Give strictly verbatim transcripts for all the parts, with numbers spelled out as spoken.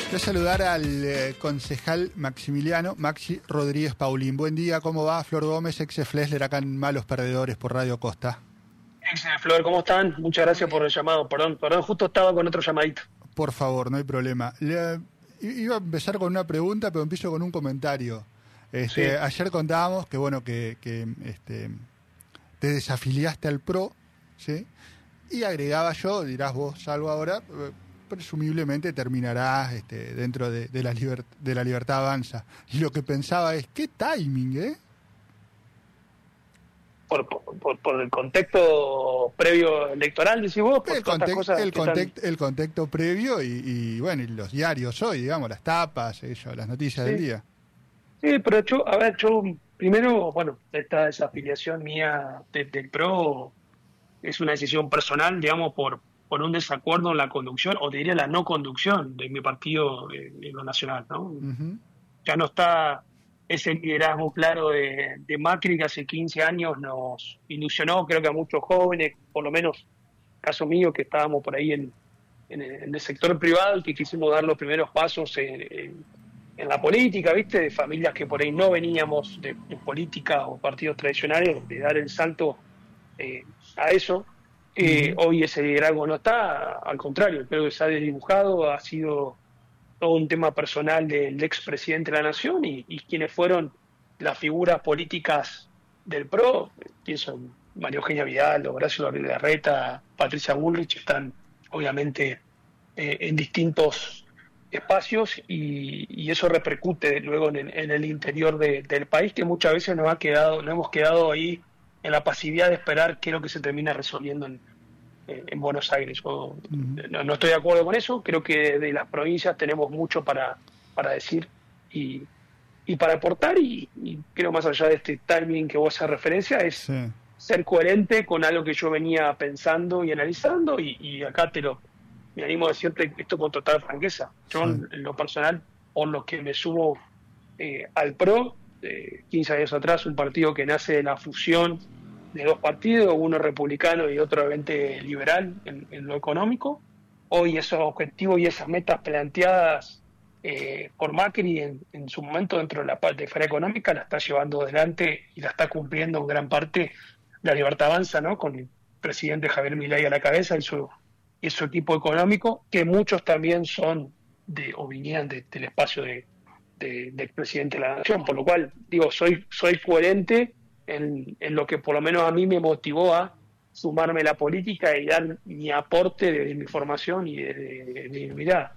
Voy a saludar al eh, concejal Maximiliano Maxi Rodríguez Paulín. Buen día, ¿cómo va? Flor Gómez, ex Flesler, acá en Malos Perdedores por Radio Costa. Ex Flor, ¿cómo están? Muchas gracias por el llamado. Perdón, perdón, justo estaba con otro llamadito. Por favor, no hay problema. Le, iba a empezar con una pregunta, pero empiezo con un comentario. Este, sí. Ayer contábamos que, bueno, que, que este, te desafiliaste al P R O, ¿sí? Y agregaba yo, dirás vos, salvo ahora, presumiblemente terminarás este, dentro de, de, la liber, de la Libertad Avanza. Y lo que pensaba es, ¿qué timing, eh? Por, por, por el contexto previo electoral, decís vos, por el, todas context, cosas el, context, están... el contexto previo y, y, bueno, y los diarios hoy, digamos, las tapas, ello, las noticias sí. del día. Sí, pero yo, a ver, yo primero, bueno, esta desafiliación mía de, del P R O es una decisión personal, digamos, por por un desacuerdo en la conducción, o te diría la no conducción de mi partido en, en lo nacional, ¿no? Uh-huh. Ya no está ese liderazgo claro de, de Macri, que hace quince años nos ilusionó, creo que a muchos jóvenes, por lo menos caso mío, que estábamos por ahí en, en, en el sector privado y que quisimos dar los primeros pasos en, en, en la política, ¿viste? De familias que por ahí no veníamos de, de política o partidos tradicionales, de dar el salto eh, a eso. Eh, uh-huh. Hoy ese liderazgo no está, al contrario, creo que se ha desdibujado, ha sido todo un tema personal del expresidente de la Nación y, y quienes fueron las figuras políticas del P R O, pienso en María Eugenia Vidal, Horacio Larreta, Patricia Bullrich, están obviamente eh, en distintos espacios y, y eso repercute luego en, en el interior de, del país, que muchas veces nos ha quedado, nos hemos quedado ahí en la pasividad de esperar qué es lo que se termina resolviendo en, en Buenos Aires. Yo, uh-huh. no, no estoy de acuerdo con eso, creo que de las provincias tenemos mucho para, para decir y, y para aportar y, y creo más allá de este timing que vos haces referencia es sí. ser coherente con algo que yo venía pensando y analizando y, y acá te lo me animo a decirte esto con total franqueza. Yo sí. en, en lo personal, por lo que me sumo eh, al P R O, eh, quince años atrás, un partido que nace de la fusión de dos partidos, uno republicano y otro obviamente liberal en, en lo económico. Hoy esos objetivos y esas metas planteadas eh, por Macri en, en su momento dentro de la parte de esfera económica la está llevando adelante y la está cumpliendo en gran parte la Libertad Avanza, ¿no? Con el presidente Javier Milei a la cabeza y su, y su equipo económico, que muchos también son de o vinieron de, del espacio de, de, del presidente de la Nación, por lo cual digo, soy, soy coherente En, en lo que por lo menos a mí me motivó a sumarme a la política y dar mi aporte de, de mi formación y de, de, de, de mi mirada.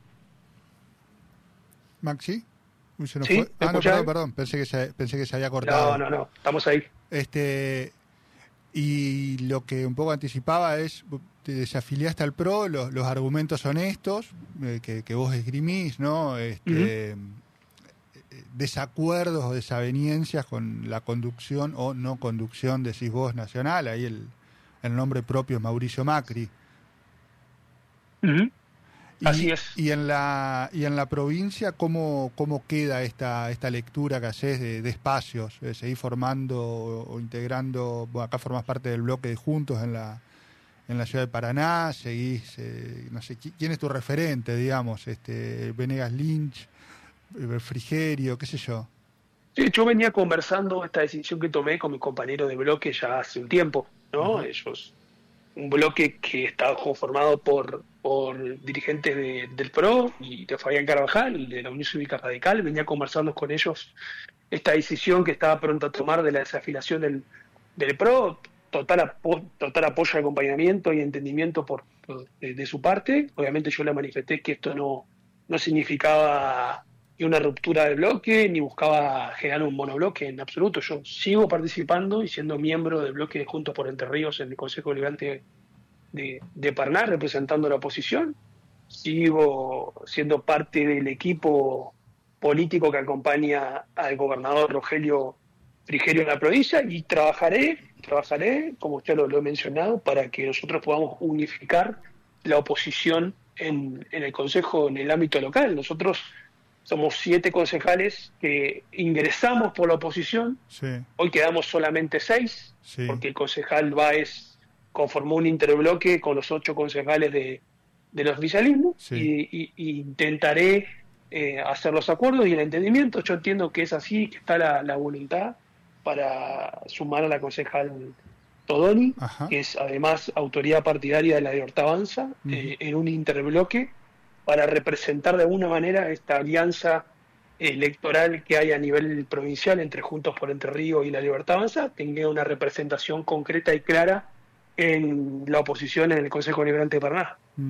Maxi, Uy, se nos ¿Sí? fue. Ah, no, perdón, perdón, pensé que se, pensé que se había cortado. No, no, no, estamos ahí. Este, y lo que un poco anticipaba es, te desafiliaste al P R O, los, los argumentos honestos eh, que, que vos esgrimís, ¿no? Este, uh-huh. Desacuerdos o desavenencias con la conducción o no conducción, decís vos, nacional, ahí el, el nombre propio es Mauricio Macri. Uh-huh. Y, Así es. Y en la y en la provincia, ¿cómo cómo queda esta esta lectura que haces de, de espacios? Eh, ¿Seguís formando o, o integrando? Bueno, acá formás parte del bloque de Juntos en la en la ciudad de Paraná, seguís, eh, no sé, ¿quién es tu referente, digamos? este Venegas Lynch, Frigerio, qué sé yo. Sí, yo venía conversando esta decisión que tomé con mis compañeros de bloque ya hace un tiempo, ¿no? Uh-huh. Ellos, un bloque que estaba conformado por, por dirigentes de, del P R O y de Fabián Carvajal, de la Unión Cívica Radical, venía conversando con ellos esta decisión que estaba pronto a tomar de la desafiliación del, del P R O, total, apo, total apoyo, acompañamiento y entendimiento por, por de, de su parte. Obviamente yo le manifesté que esto no, no significaba ni una ruptura del bloque, ni buscaba generar un monobloque en absoluto. Yo sigo participando y siendo miembro del bloque de Juntos por Entre Ríos en el Consejo Deliberante de, de Paraná, representando la oposición. Sigo siendo parte del equipo político que acompaña al gobernador Rogelio Frigerio en la provincia y trabajaré, trabajaré, como usted lo, lo ha mencionado, para que nosotros podamos unificar la oposición en, en el Consejo, en el ámbito local. Nosotros somos siete concejales que ingresamos por la oposición. Sí. Hoy quedamos solamente seis, sí. porque el concejal Báez conformó un interbloque con los ocho concejales de, del oficialismo, Sí. y, y- y intentaré eh, hacer los acuerdos y el entendimiento. Yo entiendo que es así, que está la, la voluntad para sumar a la concejal Todoni, Ajá. que es además autoridad partidaria de la Libertad Avanza, Ujú. eh, en un interbloque para representar de alguna manera esta alianza electoral que hay a nivel provincial entre Juntos por Entre Ríos y la Libertad Avanza, tenga una representación concreta y clara en la oposición en el Consejo Liberante de Paraná. Mm.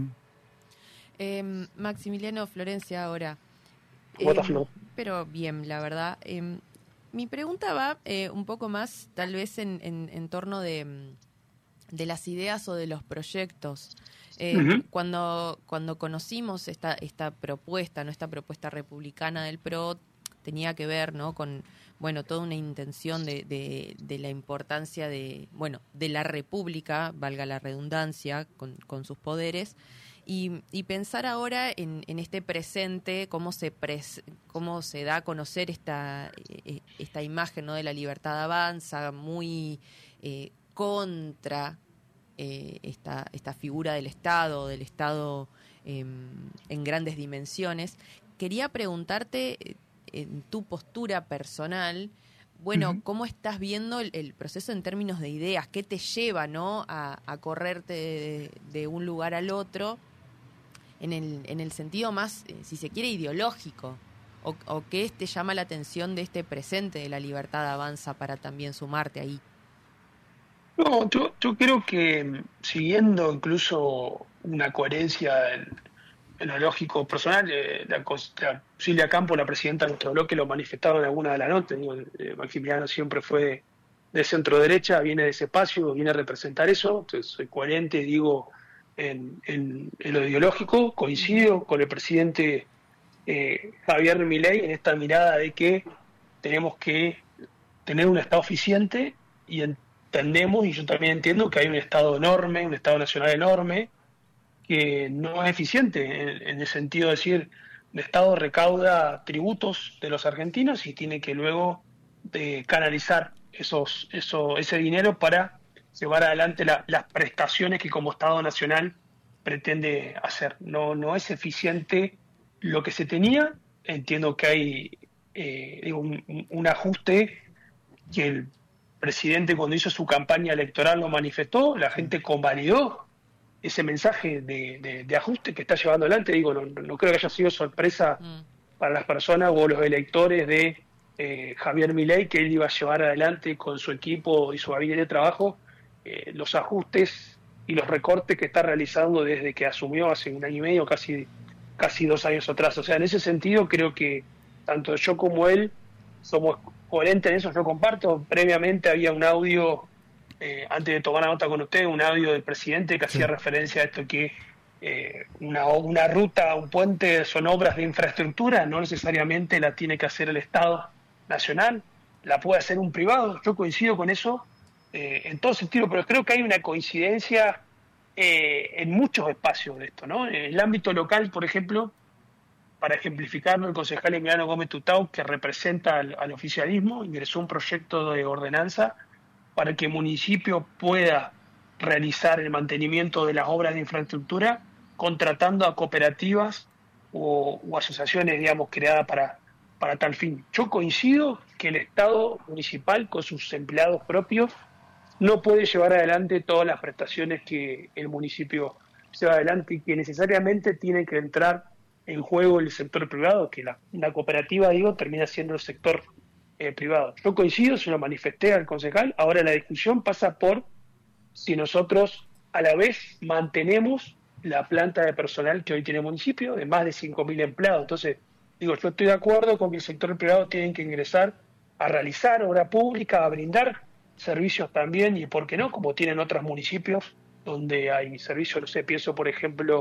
Eh, Maximiliano Florencia ahora. ¿Cómo Eh, estás, Flo? pero bien, la verdad. Eh, mi pregunta va eh, un poco más tal vez en, en, en torno de, de las ideas o de los proyectos. Eh, Ujú. cuando, cuando conocimos esta, esta propuesta, ¿no? Esta propuesta republicana del P R O, tenía que ver, ¿no? Con, bueno, toda una intención de, de, de la importancia de, bueno, de la república, valga la redundancia, con, con sus poderes. Y, y pensar ahora en, en este presente, cómo se pres, cómo se da a conocer esta, eh, esta imagen, ¿no? De la libertad avanza, muy eh, contra eh, esta, esta figura del Estado, del Estado eh, en grandes dimensiones. Quería preguntarte, eh, en tu postura personal, bueno, Ujú. ¿cómo estás viendo el, el proceso en términos de ideas? ¿Qué te lleva, ¿no? a, a correrte de, de un lugar al otro? En el, en el sentido más, eh, si se quiere, ideológico, o, o qué te llama la atención de este presente de la libertad avanza para también sumarte ahí. No, yo, yo creo que mm, siguiendo incluso una coherencia en, en lo lógico personal, eh, la, cos- la Silvia Campo, la presidenta de nuestro bloque, lo manifestaba en alguna de las notas. Digo, eh, Maximiliano siempre fue de centro derecha, viene de ese espacio, viene a representar eso. Entonces soy coherente, digo, en, en- en lo ideológico, Ujú. coincido con el presidente eh, Javier Milei en esta mirada de que tenemos que tener un Estado eficiente, y entendemos, y yo también entiendo, que hay un Estado enorme, un Estado nacional enorme, que no es eficiente en, en el sentido de decir, el Estado recauda tributos de los argentinos y tiene que luego de canalizar esos, eso, ese dinero para llevar adelante la- las prestaciones que como Estado nacional pretende hacer. No, no es eficiente lo que se tenía. Entiendo que hay eh, digo, un, un- un ajuste que el presidente, cuando hizo su campaña electoral, lo manifestó, la Sí. gente convalidó ese mensaje de, de- de ajuste que está llevando adelante. Digo, no, no creo que haya sido sorpresa Mm. para las personas o los electores de eh, Javier Milei, que él iba a llevar adelante con su equipo y su gabinete de trabajo eh, los ajustes y los recortes que está realizando desde que asumió hace un año y medio, casi, casi dos años atrás. O sea, en ese sentido creo que tanto yo como él somos coherentes en eso. Yo comparto, previamente había un audio, eh, antes de tomar la nota con usted, un audio del presidente que Sí. hacía referencia a esto, que eh, una, una ruta, un puente son obras de infraestructura, no necesariamente la tiene que hacer el Estado nacional, la puede hacer un privado. Yo coincido con eso eh, en todo sentido, pero creo que hay una coincidencia eh, en muchos espacios de esto, ¿no? En el ámbito local, por ejemplo, para ejemplificarlo, el concejal Emiliano Gómez Tutau, que representa al, al oficialismo, ingresó un proyecto de ordenanza para que el municipio pueda realizar el mantenimiento de las obras de infraestructura contratando a cooperativas o, o asociaciones, digamos, creadas para, para tal fin. Yo coincido que el Estado municipal, con sus empleados propios, no puede llevar adelante todas las prestaciones que el municipio lleva adelante, y que necesariamente tiene que entrar en juego el sector privado, que la, la cooperativa, digo, termina siendo el sector eh, privado. Yo coincido, se lo manifesté al concejal. Ahora la discusión pasa por si nosotros a la vez mantenemos la planta de personal que hoy tiene el municipio, de más de cinco mil empleados. Entonces, digo, yo estoy de acuerdo con que el sector privado tiene que ingresar a realizar obra pública, a brindar servicios también, y por qué no, como tienen otros municipios donde hay servicios, no sé, pienso por ejemplo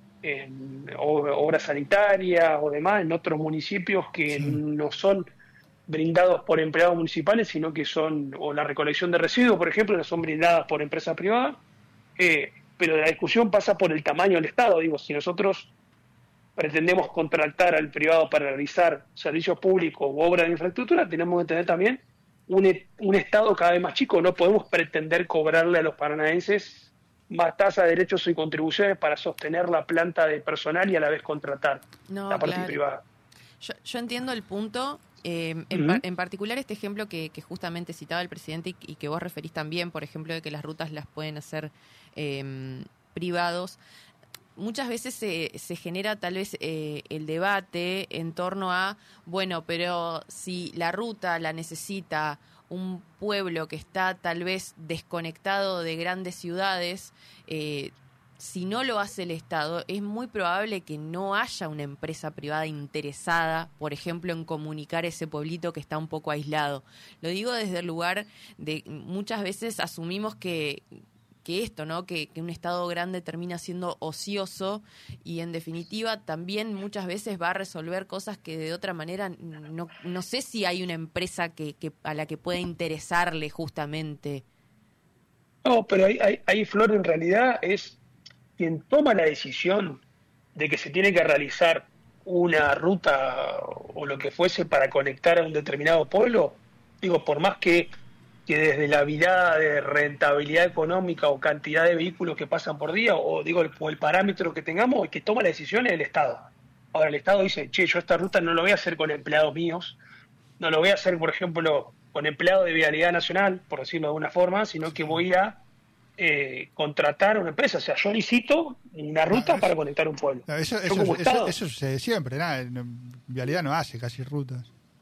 en obras sanitarias o demás, en otros municipios que Sí. no son brindados por empleados municipales, sino que son, o la recolección de residuos, por ejemplo, no son brindadas por empresas privadas. Eh, pero la discusión pasa por el tamaño del Estado. Digo, si nosotros pretendemos contratar al privado para realizar servicios públicos u obras de infraestructura, tenemos que tener también un, un Estado cada vez más chico. No podemos pretender cobrarle a los paranaenses más tasa de derechos y contribuciones para sostener la planta de personal y a la vez contratar no, la parte claro. privada. Yo, yo entiendo el punto. Eh, en, Uh-huh. par, en particular este ejemplo que, que justamente citaba el presidente y, y que vos referís también, por ejemplo, de que las rutas las pueden hacer eh, privados. Muchas veces se, se genera tal vez eh, el debate en torno a, bueno, pero si la ruta la necesita un pueblo que está tal vez desconectado de grandes ciudades, eh, si no lo hace el Estado, es muy probable que no haya una empresa privada interesada, por ejemplo, en comunicar ese pueblito que está un poco aislado. Lo digo desde el lugar de muchas veces asumimos que, que esto, ¿no? Que, que un Estado grande termina siendo ocioso y en definitiva también muchas veces va a resolver cosas que de otra manera no, no sé si hay una empresa que, que a la que pueda interesarle justamente. No, pero ahí, ahí, ahí Flor, en realidad es quien toma la decisión de que se tiene que realizar una ruta o lo que fuese para conectar a un determinado pueblo. Digo, por más que, que desde la mirada de rentabilidad económica o cantidad de vehículos que pasan por día, o digo, el, o el parámetro que tengamos, el que toma la decisión es el Estado. Ahora el Estado dice, che, yo esta ruta no lo voy a hacer con empleados míos, no lo voy a hacer, por ejemplo, con empleados de Vialidad Nacional, por decirlo de alguna forma, sino que voy a Eh, contratar a una empresa, o sea, yo licito una ruta no, eso, para conectar un pueblo. No, eso, eso, eso, eso, eso sucede siempre, nada, en Vialidad no hace casi rutas.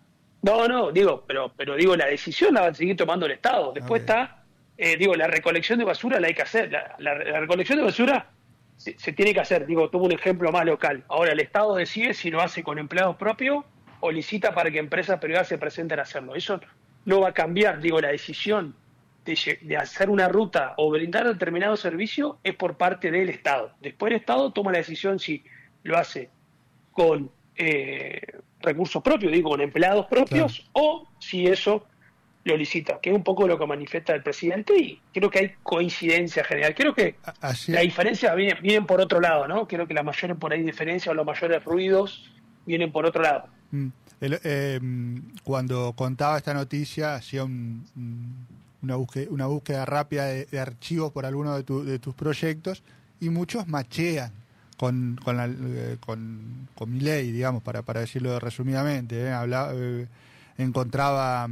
No, no, digo, pero pero digo, la decisión la va a seguir tomando el Estado. Después okay. está, eh, digo, la recolección de basura la hay que hacer. La, la, la recolección de basura se, se tiene que hacer. Digo, tomo un ejemplo más local. Ahora el Estado decide si lo hace con empleados propios o licita para que empresas privadas se presenten a hacerlo. Eso no va a cambiar, digo, la decisión De, de hacer una ruta o brindar determinado servicio es por parte del Estado. Después el Estado toma la decisión si lo hace con eh, recursos propios, digo, con empleados propios, claro. o si eso lo licita, que es un poco lo que manifiesta el presidente, y creo que hay coincidencia general. Creo que Así la diferencia viene, vienen por otro lado, ¿no? Creo que las mayores por ahí diferencias o los mayores ruidos vienen por otro lado. Mm. El, eh, cuando contaba esta noticia, hacía un... un... Una búsqueda, una búsqueda rápida de, de archivos por alguno de, tu, de tus proyectos, y muchos machean con con, la, eh, con, con mi ley, digamos, para, para decirlo resumidamente. ¿eh? Hablaba, eh, encontraba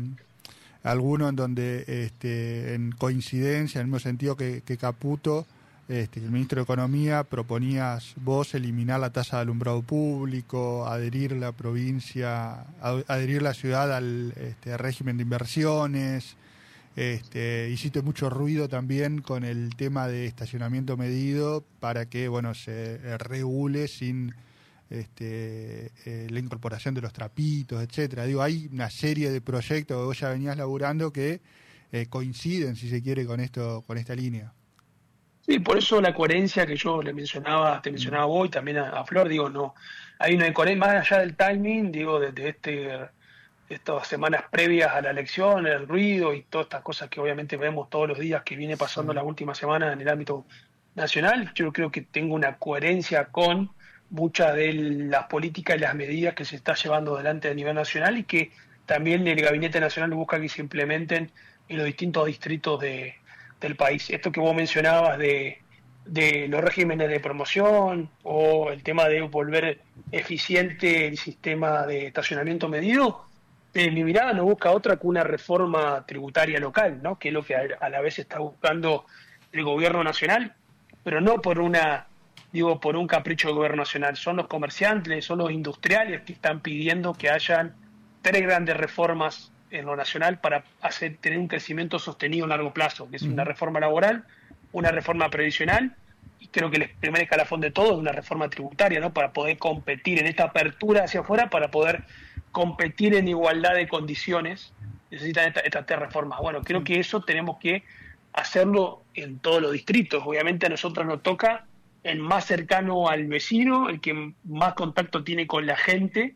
alguno en donde, este, en coincidencia, en el mismo sentido que, que Caputo, este, el ministro de Economía, proponías vos eliminar la tasa de alumbrado público, adherir la provincia, adherir la ciudad al este, régimen de inversiones. Este, hiciste mucho ruido también con el tema de estacionamiento medido para que, bueno, se regule sin este, eh, la incorporación de los trapitos, etcétera. Digo, hay una serie de proyectos que vos ya venías laburando que eh, coinciden, si se quiere, con esto, con esta línea. Sí, por eso la coherencia que yo le mencionaba, te mencionaba vos y también a, a Flor, digo, no, hay una coherencia más allá del timing, digo, de, de este estas semanas previas a la elección, el ruido y todas estas cosas que obviamente vemos todos los días que viene pasando sí. las últimas semanas en el ámbito nacional. Yo creo que tengo una coherencia con muchas de las políticas y las medidas que se está llevando adelante a nivel nacional y que también el Gabinete Nacional busca que se implementen en los distintos distritos de, del país. Esto que vos mencionabas de, de los regímenes de promoción o el tema de volver eficiente el sistema de estacionamiento medido, Eh, mi mirada no busca otra que una reforma tributaria local, ¿no? Que es lo que a, a la vez está buscando el gobierno nacional, pero no por una, digo, por un capricho del gobierno nacional. Son los comerciantes, son los industriales que están pidiendo que hayan tres grandes reformas en lo nacional para hacer tener un crecimiento sostenido a largo plazo, que es una reforma laboral, una reforma previsional, y creo que el primer escalafón de todo es una reforma tributaria, ¿no? Para poder competir en esta apertura hacia afuera, para poder competir en igualdad de condiciones, necesitan estas esta tres reformas. Bueno, creo que eso tenemos que hacerlo en todos los distritos. Obviamente a nosotros nos toca el más cercano al vecino, el que más contacto tiene con la gente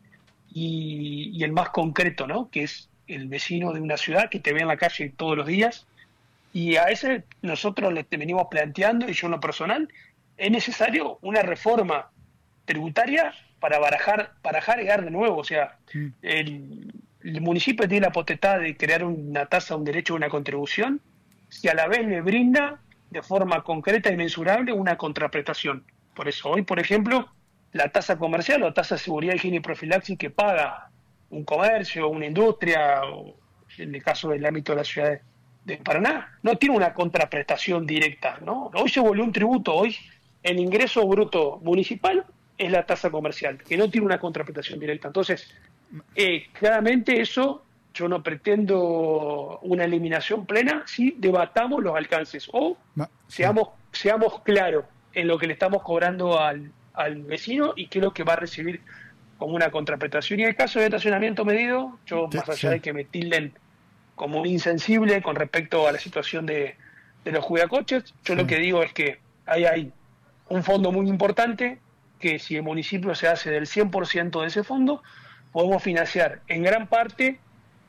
y, y el más concreto, ¿no? Que es el vecino de una ciudad que te ve en la calle todos los días. Y a ese nosotros le venimos planteando, y yo en lo personal, es necesario una reforma tributaria para barajar, barajar y dar de nuevo. O sea, sí. el, el municipio tiene la potestad de crear una tasa, un derecho, una contribución, si a la vez le brinda de forma concreta y mensurable una contraprestación. Por eso hoy, por ejemplo, la tasa comercial o tasa de seguridad, higiene y profilaxis que paga un comercio, una industria, o en el caso del ámbito de la ciudad de, de Paraná, no tiene una contraprestación directa, ¿no? Hoy se volvió un tributo, hoy el ingreso bruto municipal es la tasa comercial, que no tiene una contraprestación directa. Entonces, eh, claramente eso, yo no pretendo una eliminación plena, si debatamos los alcances o Ma- seamos, seamos claros en lo que le estamos cobrando al, al vecino y qué es lo que va a recibir como una contraprestación. Y en el caso de estacionamiento medido, yo, Sí, más allá sí. de que me tilden como un insensible con respecto a la situación de, de los cuidacoches, yo Sí. lo que digo es que ahí hay un fondo muy importante, que si el municipio se hace del cien por ciento de ese fondo, podemos financiar en gran parte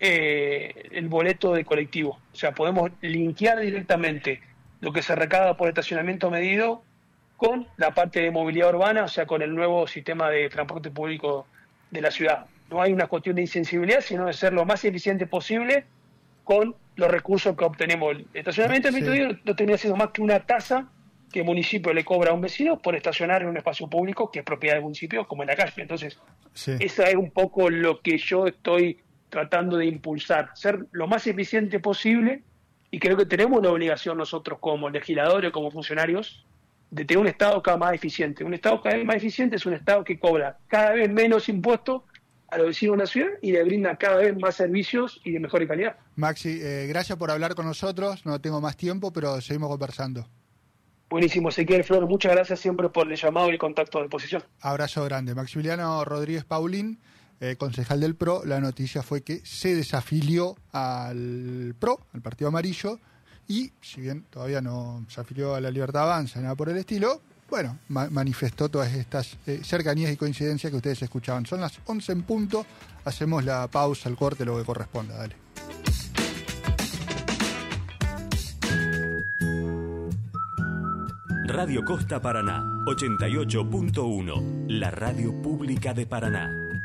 eh, el boleto de colectivo. O sea, podemos linkear directamente lo que se recauda por estacionamiento medido con la parte de movilidad urbana, o sea, con el nuevo sistema de transporte público de la ciudad. No hay una cuestión de insensibilidad, sino de ser lo más eficiente posible con los recursos que obtenemos. El estacionamiento Sí. medido no termina siendo más que una tasa que el municipio le cobra a un vecino por estacionar en un espacio público que es propiedad del municipio, como en la calle. Entonces, Sí. eso es un poco lo que yo estoy tratando de impulsar, ser lo más eficiente posible, y creo que tenemos una obligación nosotros como legisladores, como funcionarios, de tener un Estado cada vez más eficiente. Un Estado cada vez más eficiente es un Estado que cobra cada vez menos impuestos a los vecinos de la ciudad y le brinda cada vez más servicios y de mejor calidad. Maxi, eh, gracias por hablar con nosotros. No tengo más tiempo, pero seguimos conversando. Buenísimo, Ezequiel, Flor, muchas gracias siempre por el llamado y el contacto a disposición. Abrazo grande. Maximiliano Rodríguez Paulín, eh, concejal del P R O. La noticia fue que se desafilió al P R O, al Partido Amarillo, y si bien todavía no se afilió a la Libertad Avanza, nada por el estilo, bueno, ma- manifestó todas estas eh, cercanías y coincidencias que ustedes escuchaban. Son las once en punto, hacemos la pausa, el corte, lo que corresponda. Dale. Radio Costa Paraná, ochenta y ocho punto uno, la radio pública de Paraná.